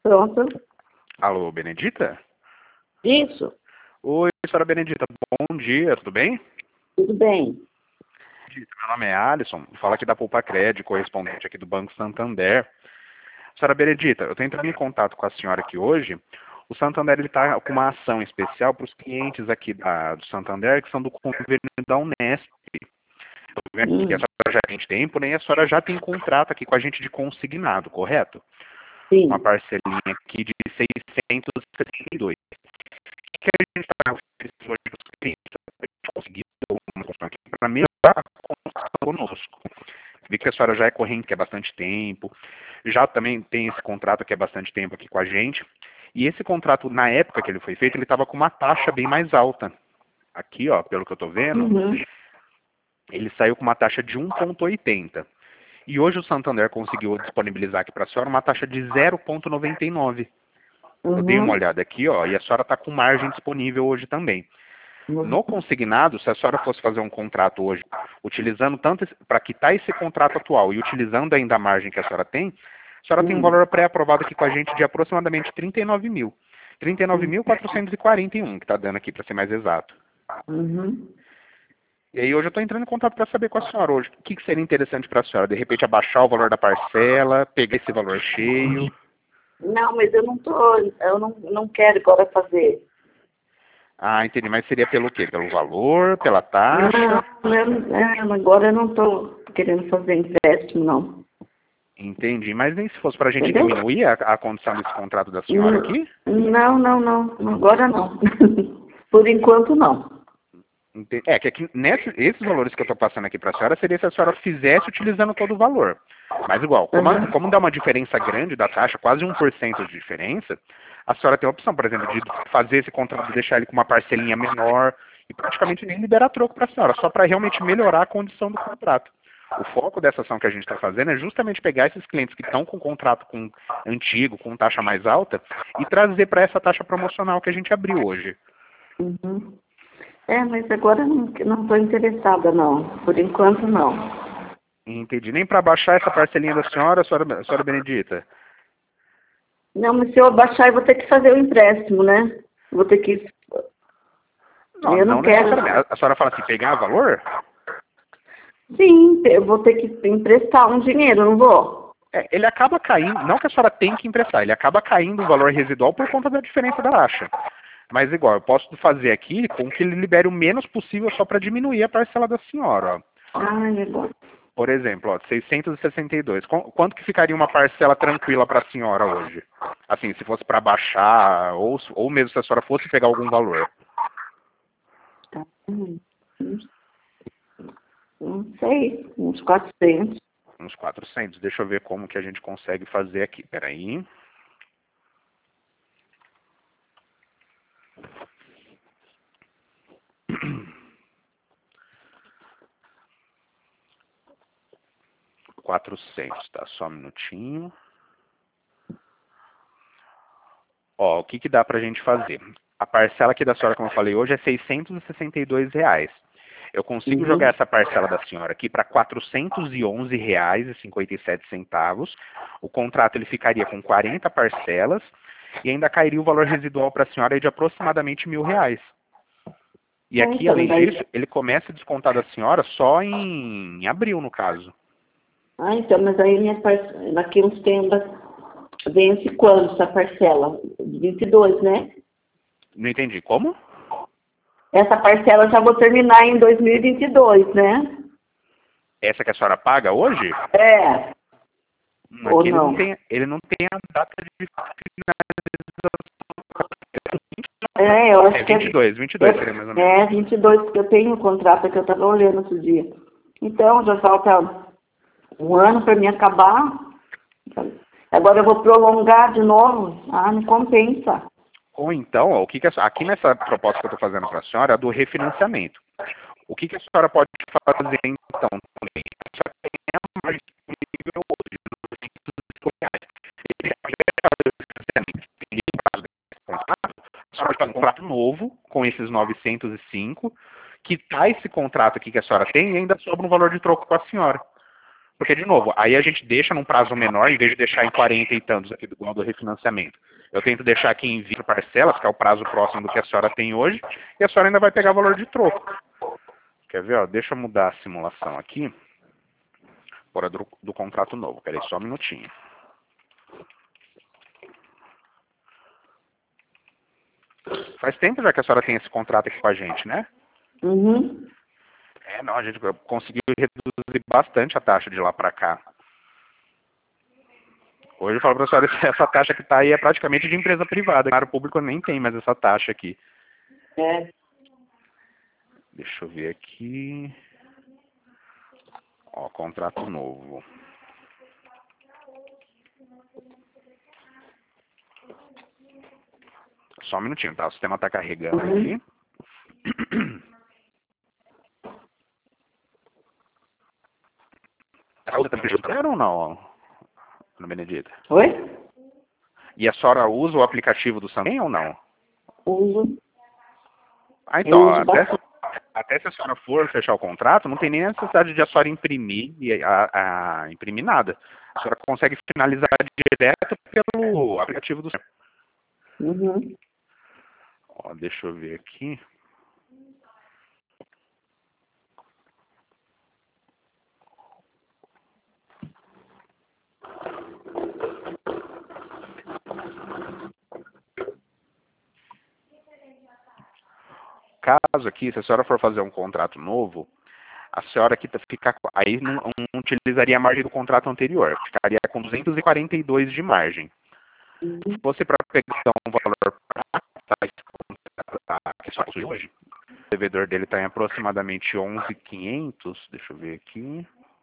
Pronto. Alô, Benedita? Isso. Oi, senhora Benedita, bom dia, tudo bem? Tudo bem. Meu nome é Alisson, falo aqui da Poupa Cred, correspondente aqui do Banco Santander. Senhora Benedita, eu estou entrando em contato com a senhora aqui hoje. O Santander está com uma ação especial para os clientes aqui do Santander, que são do convênio da Unesp. Estou vendo que a senhora já tem tempo, né? E a senhora já tem contrato aqui com a gente de consignado, correto? Sim. Uma parcelinha aqui de 662. O que a gente está oferecendo hoje para os clientes? A gente conseguiu uma construção aqui para melhorar a construção conosco. Vi que a senhora já é corrente, que é bastante tempo. Já também tem esse contrato que é bastante tempo aqui com a gente. E esse contrato, na época que ele foi feito, ele estava com uma taxa bem mais alta. Aqui, ó, pelo que eu estou vendo, ele saiu com uma taxa de 1,80. E hoje o Santander conseguiu disponibilizar aqui para a senhora uma taxa de 0,99. Eu dei uma olhada aqui, ó, e a senhora está com margem disponível hoje também. No consignado, se a senhora fosse fazer um contrato hoje, utilizando tanto para quitar esse contrato atual e utilizando ainda a margem que a senhora tem um valor pré-aprovado aqui com a gente de aproximadamente 39 mil. 39.441, que está dando aqui, para ser mais exato. E aí hoje eu estou entrando em contato para saber com a senhora hoje. O que seria interessante para a senhora? De repente abaixar o valor da parcela, pegar esse valor cheio? Não, mas eu não quero agora fazer. Ah, entendi. Mas seria pelo quê? Pelo valor? Pela taxa? Não, agora eu não estou querendo fazer empréstimo, não. Entendi. Mas nem se fosse para a gente Entendeu? diminuir a condição desse contrato da senhora aqui? Não. Agora não. Por enquanto, não. É que aqui, esses valores que eu estou passando aqui para a senhora seria se a senhora fizesse utilizando todo o valor. Mas igual, como dá uma diferença grande da taxa, quase 1% de diferença, a senhora tem a opção, por exemplo, de fazer esse contrato, deixar ele com uma parcelinha menor e praticamente nem liberar troco para a senhora, só para realmente melhorar a condição do contrato. O foco dessa ação que a gente está fazendo é justamente pegar esses clientes que estão com contrato antigo, com taxa mais alta, e trazer para essa taxa promocional que a gente abriu hoje. Mas agora eu não estou interessada, não. Por enquanto, não. Entendi. Nem para baixar essa parcelinha da senhora Benedita? Não, mas se eu abaixar, eu vou ter que fazer o empréstimo, né? Vou ter que... Eu não quero... necessariamente. A senhora fala assim, pegar valor? Sim, eu vou ter que emprestar um dinheiro, não vou? Ele acaba caindo, não que a senhora tem que emprestar, ele acaba caindo o valor residual por conta da diferença da taxa. Mas igual, eu posso fazer aqui com que ele libere o menos possível só para diminuir a parcela da senhora, ó. É bom. Por exemplo, ó, 662. Quanto que ficaria uma parcela tranquila para a senhora hoje? Assim, se fosse para baixar, ou mesmo se a senhora fosse pegar algum valor. Não sei, uns 400. Uns 400. Deixa eu ver como que a gente consegue fazer aqui. Peraí. R$ 400, tá? Só um minutinho. Ó, o que dá pra gente fazer? A parcela aqui da senhora, como eu falei hoje, é R$ 662. Eu consigo jogar essa parcela da senhora aqui para R$ 411,57. O contrato ele ficaria com 40 parcelas e ainda cairia o valor residual para a senhora aí de aproximadamente R$ 1.000. E aqui, além disso, ele começa a descontar da senhora só em abril, no caso. Então, mas aí daqui uns tempos vence quando essa parcela? 22, né? Não entendi. Como? Essa parcela eu já vou terminar em 2022, né? Essa que a senhora paga hoje? É. Ou Aqui não? Ele não tem a data de Eu acho finalização. que 22 seria mais ou menos. 22, porque eu tenho um contrato que eu estava olhando outro dia. Então, já falta um ano para me acabar. Agora eu vou prolongar de novo. Não compensa. Ou então, ó, aqui nessa proposta que eu estou fazendo para a senhora é do refinanciamento. O que a senhora pode fazer então também? A senhora tem a margem disponível hoje de R$ 900. A senhora pode fazer um contrato novo com esses 905, quitar esse contrato aqui que a senhora tem e ainda sobra um valor de troco com a senhora. Porque, de novo, aí a gente deixa num prazo menor, em vez de deixar em 40 e tantos aqui, igual do refinanciamento. Eu tento deixar aqui em 20 parcelas, que é o prazo próximo do que a senhora tem hoje, e a senhora ainda vai pegar valor de troco. Quer ver, ó? Deixa eu mudar a simulação aqui, fora do contrato novo. Peraí, só um minutinho. Faz tempo já que a senhora tem esse contrato aqui com a gente, né? Uhum. Não, a gente conseguiu reduzir bastante a taxa de lá para cá. Hoje eu falo para a senhora, essa taxa que está aí é praticamente de empresa privada. Claro, o público nem tem mais essa taxa aqui. É. Deixa eu ver aqui. Ó, contrato novo. Só um minutinho, tá? O sistema está carregando aqui. Você também ou não, Ana Benedita? Oi? E a senhora usa o aplicativo do Santander ou não? Uso. Ah, Eu então, uso bastante. até se a senhora for fechar o contrato, não tem nem necessidade de a senhora imprimir, imprimir nada. A senhora consegue finalizar direto pelo aplicativo do Santander. Uhum. Ó, deixa eu ver aqui. Caso aqui, se a senhora for fazer um contrato novo, a senhora aqui aí não utilizaria a margem do contrato anterior, ficaria com 242 de margem. Se fosse para pegar um valor para esse contrato que só possui hoje, o devedor dele está em aproximadamente 11.500, deixa eu ver aqui.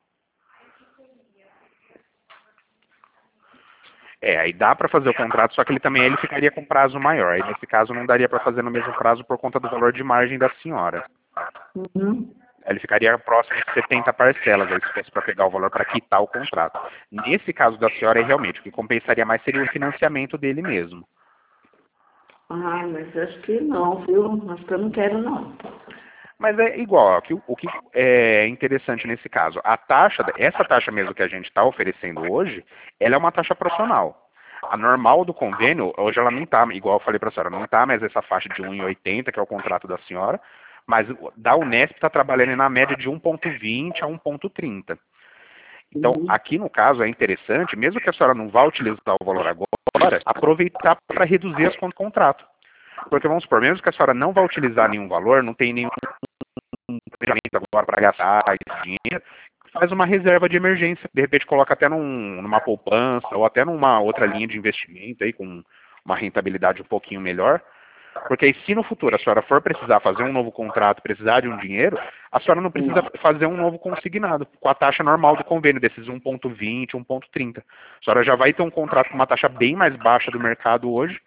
Aí dá para fazer o contrato, só que ele ficaria com prazo maior. Aí nesse caso não daria para fazer no mesmo prazo por conta do valor de margem da senhora. Uhum. Ele ficaria próximo de 70 parcelas, aí se fosse para pegar o valor para quitar o contrato. Nesse caso da senhora, realmente, o que compensaria mais seria o financiamento dele mesmo. Ah, mas acho que não, viu? Acho que eu não quero, não. Mas é igual, ó, o que é interessante nesse caso, essa taxa mesmo que a gente está oferecendo hoje, ela é uma taxa profissional. A normal do convênio, hoje ela não está, igual eu falei para a senhora, não está mais essa faixa de 1,80, que é o contrato da senhora, mas da Unesp está trabalhando na média de 1,20 a 1,30. Então, Uhum. aqui no caso é interessante, mesmo que a senhora não vá utilizar o valor agora, aproveitar para reduzir as contas do contrato. Porque vamos supor, mesmo que a senhora não vá utilizar nenhum valor, não tem nenhum planejamento agora para gastar esse dinheiro, faz uma reserva de emergência, de repente coloca até numa poupança ou até numa outra linha de investimento aí com uma rentabilidade um pouquinho melhor. Porque aí, se no futuro a senhora for precisar fazer um novo contrato, precisar de um dinheiro, a senhora não precisa fazer um novo consignado, com a taxa normal do convênio, desses 1,20, 1,30. A senhora já vai ter um contrato com uma taxa bem mais baixa do mercado hoje,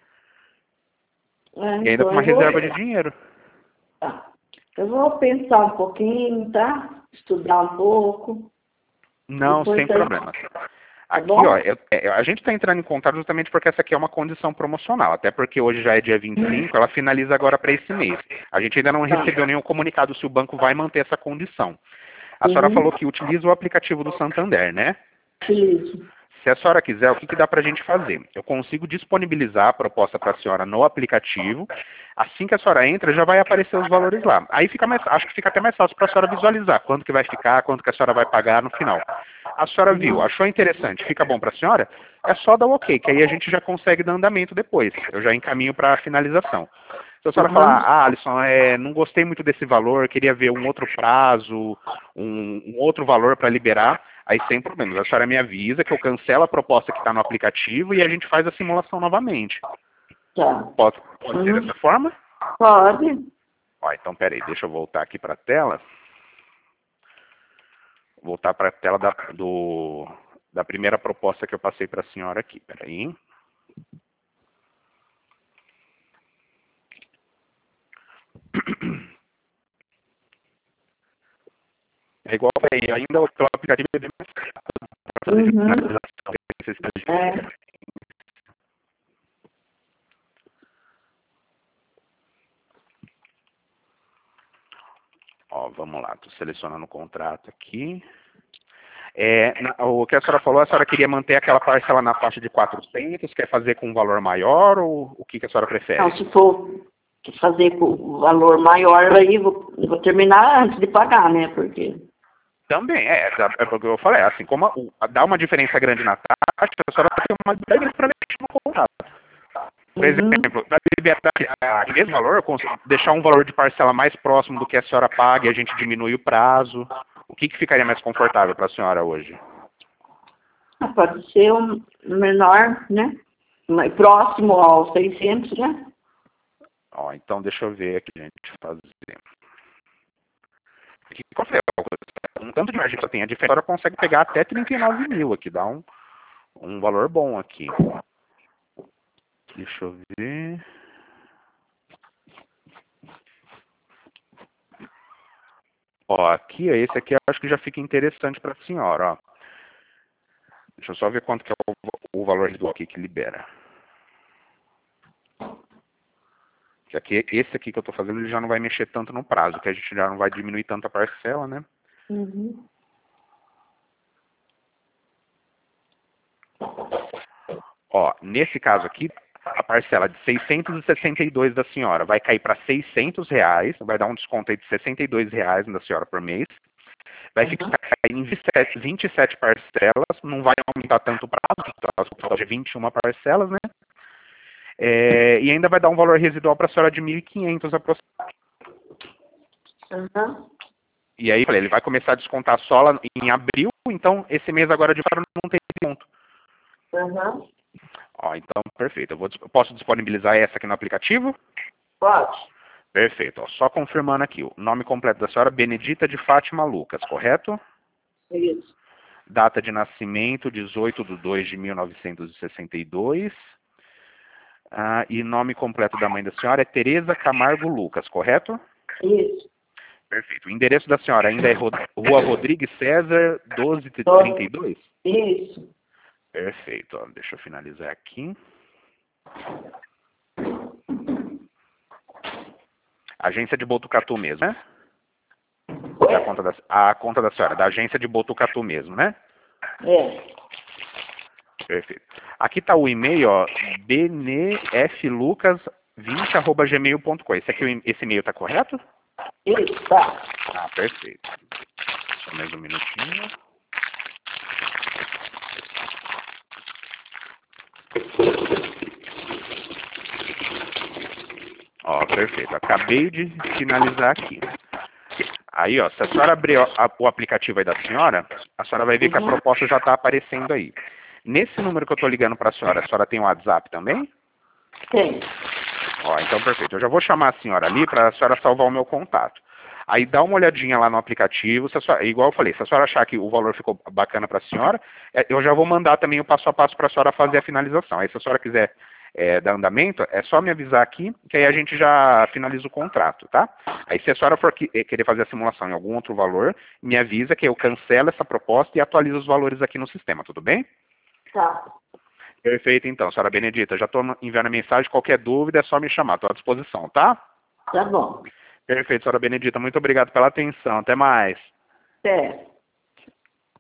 e ainda com Então uma eu vou. reserva de dinheiro. Tá. Eu vou pensar um pouquinho, tá? Estudar um pouco. Não, Depois sem aí, problema. tá Aqui, ó, bom? a gente está entrando em contato justamente porque essa aqui é uma condição promocional, até porque hoje já é dia 25, ela finaliza agora para esse mês. A gente ainda não Tá. recebeu nenhum comunicado se o banco vai manter essa condição. A senhora Uhum. falou que utiliza o aplicativo do Santander, né? Isso. Se a senhora quiser, o que dá para a gente fazer? Eu consigo disponibilizar a proposta para a senhora no aplicativo. Assim que a senhora entra, já vai aparecer os valores lá. Aí acho que fica até mais fácil para a senhora visualizar quanto que vai ficar, quanto que a senhora vai pagar no final. A senhora viu, achou interessante, fica bom para a senhora? É só dar o ok, que aí a gente já consegue dar andamento depois. Eu já encaminho para a finalização. Se a senhora falar, Aham. Alisson, não gostei muito desse valor, queria ver um outro prazo, um outro valor para liberar, aí sem problemas. A senhora me avisa que eu cancelo a proposta que está no aplicativo e a gente faz a simulação novamente. Tá. Pode ser Uhum. dessa forma? Pode. Ó, então peraí, deixa eu voltar aqui para a tela. Voltar para a tela da primeira proposta que eu passei para a senhora aqui. Peraí. É igual aí, ainda o aplicativo é bem mais caro para fazer Uhum. finalização desse É. Ó, vamos lá, estou selecionando o contrato aqui. O que a senhora falou, a senhora queria manter aquela parcela na faixa de 400, quer fazer com um valor maior ou o que a senhora prefere? Não, se for fazer com o valor maior, aí vou terminar antes de pagar, né? Porque... Também, é porque eu falei, assim, como dá uma diferença grande na taxa, a senhora tem uma liberdade para mexer no contrato. Por exemplo, da liberdade, em mesmo valor, eu consigo deixar um valor de parcela mais próximo do que a senhora paga e a gente diminui o prazo. O que ficaria mais confortável para a senhora hoje? Pode ser um menor, né? Mais próximo aos 600, né? Ó, então deixa eu ver aqui, gente, fazer. Aqui, qual foi um tanto de margem que ela tem, a diferença, a senhora consegue pegar até 39 mil aqui, dá um valor bom aqui. Deixa eu ver. Ó, aqui, esse aqui eu acho que já fica interessante para a senhora, ó. Deixa eu só ver quanto que é o valor do aqui que libera. Que aqui, esse aqui que eu estou fazendo, ele já não vai mexer tanto no prazo, que a gente já não vai diminuir tanto a parcela, né? Ó, nesse caso aqui, a parcela de 662 da senhora vai cair para R$ 600, vai dar um desconto aí de R$ 62 da senhora por mês. Vai ficar em 27 parcelas, não vai aumentar tanto o prazo, total de 21 parcelas, né? E ainda vai dar um valor residual para a senhora de 1.500 aproximadamente. E aí, ele vai começar a descontar só lá em abril, então esse mês agora de fora não tem desconto. Ó, então, perfeito. Eu posso disponibilizar essa aqui no aplicativo? Pode. Perfeito. Ó, só confirmando aqui, o nome completo da senhora, Benedita de Fátima Lucas, correto? Isso. Data de nascimento, 18/2/1962. E nome completo da mãe da senhora é Tereza Camargo Lucas, correto? Isso. Perfeito. O endereço da senhora ainda é Rua Rodrigues César, 1232? Isso. Perfeito. Ó, deixa eu finalizar aqui. Agência de Botucatu mesmo, né? A conta da senhora, da agência de Botucatu mesmo, né? Perfeito. Aqui está o e-mail, ó, bnflucas20@gmail.com. Esse e-mail está correto? Isso, tá. Perfeito. Só mais um minutinho. Ó, perfeito. Acabei de finalizar aqui. Aí, ó, se a senhora abrir o aplicativo aí da senhora, a senhora vai ver que a proposta já está aparecendo aí. Nesse número que eu estou ligando para a senhora tem o WhatsApp também? Tem. Ó, então perfeito. Eu já vou chamar a senhora ali para a senhora salvar o meu contato. Aí dá uma olhadinha lá no aplicativo, igual eu falei, se a senhora achar que o valor ficou bacana para a senhora, eu já vou mandar também o passo a passo para a senhora fazer a finalização. Aí se a senhora quiser dar andamento, é só me avisar aqui, que aí a gente já finaliza o contrato, tá? Aí se a senhora for querer fazer a simulação em algum outro valor, me avisa que eu cancelo essa proposta e atualizo os valores aqui no sistema, tudo bem? Tá. Perfeito, então, senhora Benedita. Já estou enviando a mensagem. Qualquer dúvida é só me chamar. Estou à disposição, tá? Tá bom. Perfeito, senhora Benedita. Muito obrigado pela atenção. Até mais. Até.